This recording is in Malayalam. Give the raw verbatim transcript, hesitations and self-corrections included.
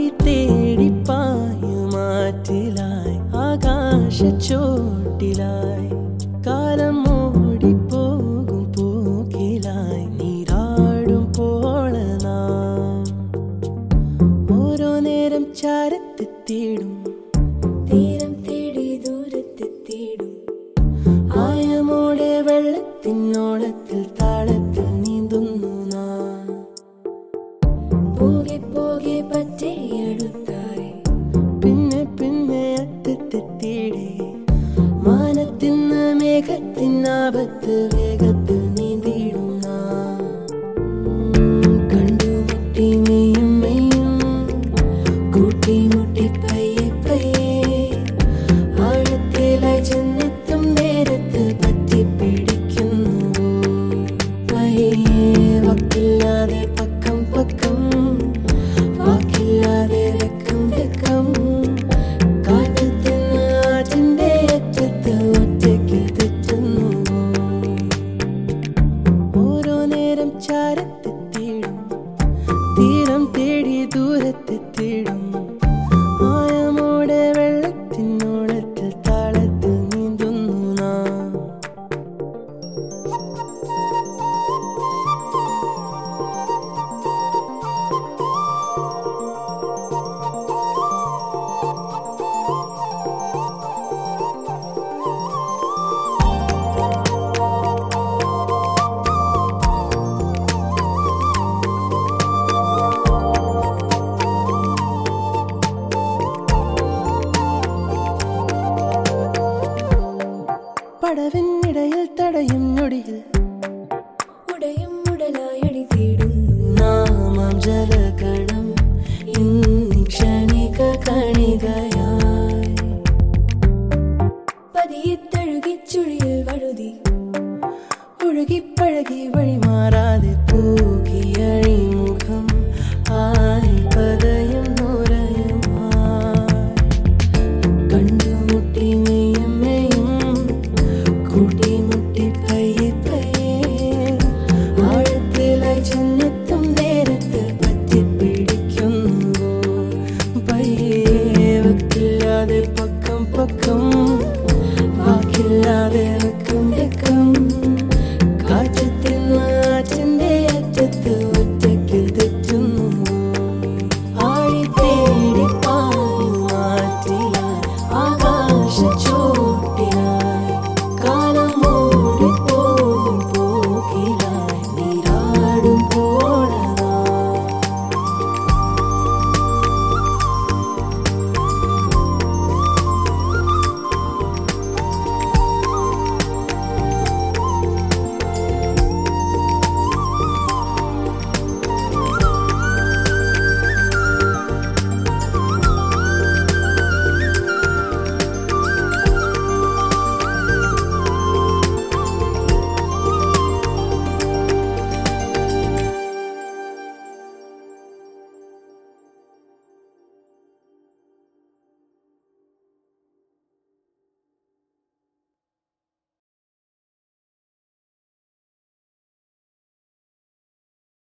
തേടിപ്പായുമാറ്റിലായി ആകാശച്ചോട്ടിലായി കാലം ഓടിപ്പോകും പോക്കിലായി നീരാടും പോളനാം ഓരോ നേരം ചാരത്തെത്തിയിടും തീരം തേടി ദൂരത്തെത്തിയിടും ആയമോടെ വെള്ളത്തിനോളത്തിൽ താളത്തിൽ നീന്തുന്നു നാം പോകെ പോകെ പച്ചയടുത്തായി പിന്നെ പിന്നെ അറ്റത്തെത്തിയിടേ മാനത്തിന്ന് മേഘത്തിനാപത്ത് വേഗത്തിൽ നീന്തിയിടും നാം കണ്ടുമുട്ടി മെയ്യും മെയ്യും കൂട്ടിമുട്ടി പയ്യെ പയ്യെ ആഴത്തിലായി ചെന്നെത്തും നേരത്ത് പറ്റിപ്പിടിക്കുന്നു പയ്യെ വക്കില്ലാതെ പക്കം പക്കം വാക്കില്ലാതെ വെക്കം വെക്കം കാറ്റത്തിന് ആറ്റിന്റെ അറ്റത്ത് ഒറ്റയ്ക്ക് തെറ്റുന്നു ഓരോ നേരം ചാരത്തെത്തിയിടും തീരം തേടി ദൂരത്തെത്തിയിടും ആയമോടെ വെള്ളത്തിനോളത്തിൽ താളത്തിൽ നീന്തുന്നു നാം പടവിനിടയിൽ തടയും ഞൊടിയിൽ ഉടയും ഉടലായടി തേടുന്നു നാമം ജലകണം ഇന്ന് ക്ഷണിക കണികയായി പതിയെ തഴുകി ചുഴിയിൽ വഴുതി ഒഴുകിപ്പഴകി വഴിമാറാതെ പൂകിയഴിമുഖം ആയി പതയും നൂരയുമായി കണ്ടുമുട്ടി മെയ്യും മെയ്യും കൂട്ടിമുട്ടി പയ്യെ പയ്യെ ആഴത്തിലായി ചെന്നെത്തും നേരത്ത് പറ്റിപ്പിടിക്കുന്നു പയ്യെ വക്കില്ലാതെ പക്കം പക്കം വാക്കില്ലാതെ